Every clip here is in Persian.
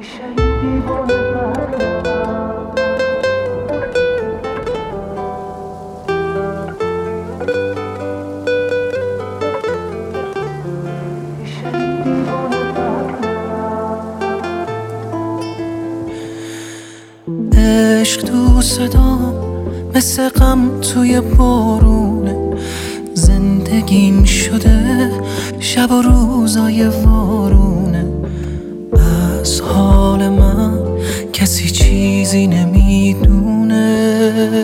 عشق تو صدام مثل غم توی بارونه، زندگیم شده شب و روزای وارونه. از حال من کسی چیزی نمیدونه،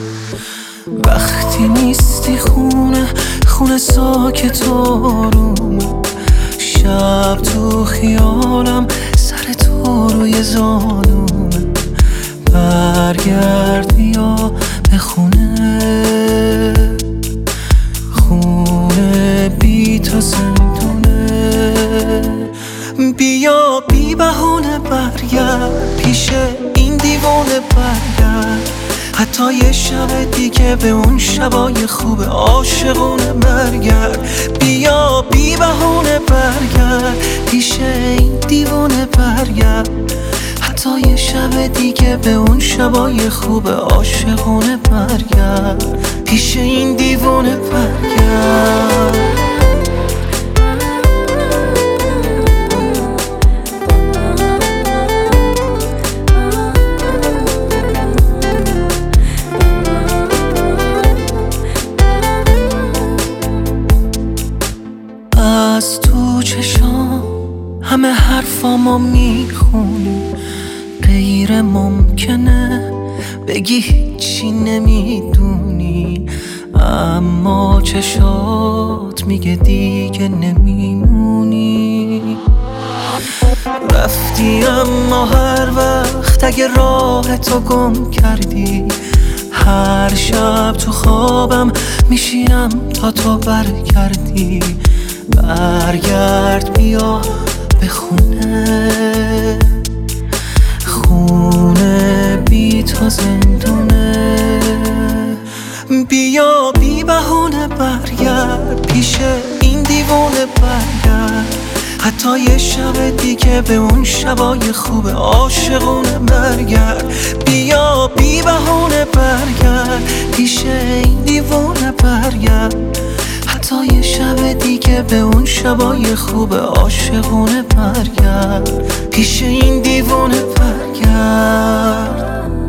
وقتی نیستی خونه ساکت آرومه. شب تو خیالم سر تو روی زانومه. برگرد بیا به خونه بی تو زندونه. بیا بی بهونه برگرد پیش این دیوانه برگرد، حتی یه شب دیگه به اون شبای خوب عاشقونه برگرد. بیا بی بهونه برگرد پیش این دیوانه برگرد، حتی یه شب دیگه به اون شبای خوب عاشقونه برگرد، پیش این دیوانه برگرد. از تو چشام همه حرفامو میخونی، غیر ممکنه بگی هیچی نمیدونی، اما چشات میگه دیگه نمیمونی. رفتی اما هر وقت اگه راه تو گم کردی، هر شب تو خوابم میشینم تا تو برگردی. برگرد بیا به خونه بی تو زندونه. بیا بی بهونه برگرد پیش این دیوانه برگرد، حتی یه شب دیگه به اون شبای خوب عاشقونه برگرد. بیا بی بهونه برگرد پیش این دیوانه برگرد، حتی یه شب دیگه به اون شبای خوب عاشقونه برگرد، پیش این دیوانه برگرد.